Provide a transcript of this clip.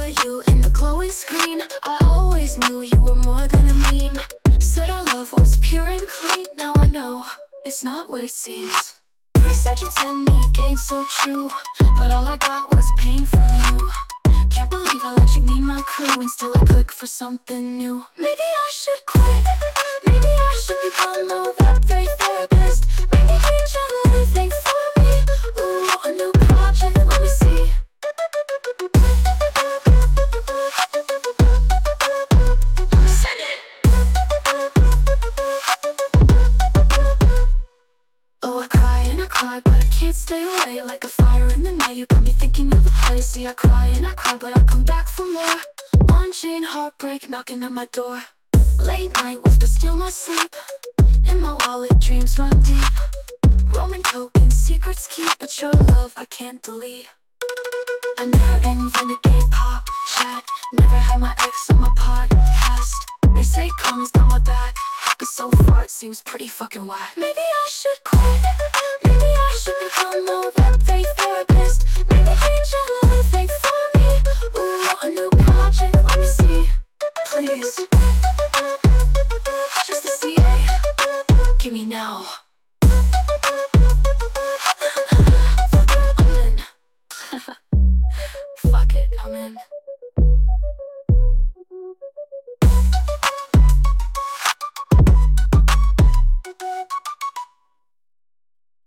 saw you in the glowing screen, I always knew you were more than a meme. Said our love was pure and clean. Now I know it's not what it seems. You said you'd send me a game so true, but all I got was pain from you. Can't believe I let you meet my crew and still I click for something new. Maybe I should quit. Maybe I should become that very therapist. Maybe change everything for me. Ooh, a new project, let me see. Send it. Oh, I cry and I cry, but I can't stay away. Like a fire in the night, you got me thinking of a place. See, I cry and I cry, but I come back for more. On-chain heartbreak knocking at my door. Late night whispers steal my sleep. In my wallet, dreams run deep. Roman tokens, secrets keep, but your love I can't delete. I never invented pop chat. Never had my ex on my podcast. They say karma's got my back, but so far it seems pretty fucking whack. Maybe I should quit. Maybe I should become that fake therapist.